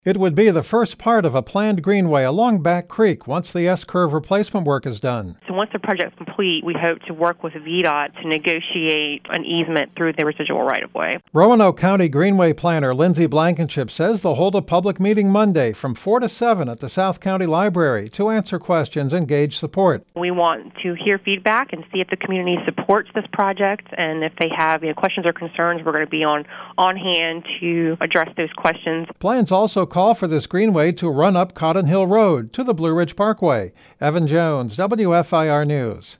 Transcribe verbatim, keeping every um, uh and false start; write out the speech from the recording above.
It would be the first part of a planned greenway along Back Creek once the S-curve replacement work is done. So once the project's complete, we hope to work with V DOT to negotiate an easement through the residual right-of-way. Roanoke County Greenway planner Lindsay Blankenship says they'll hold a public meeting Monday from four to seven at the South County Library to answer questions and gauge support. We want to hear feedback and see if the community supports this project, and if they have you know, questions or concerns, we're going to be on, on hand to address those questions. Plans also call for this greenway to run up Cotton Hill Road to the Blue Ridge Parkway. Evan Jones, W F I R News.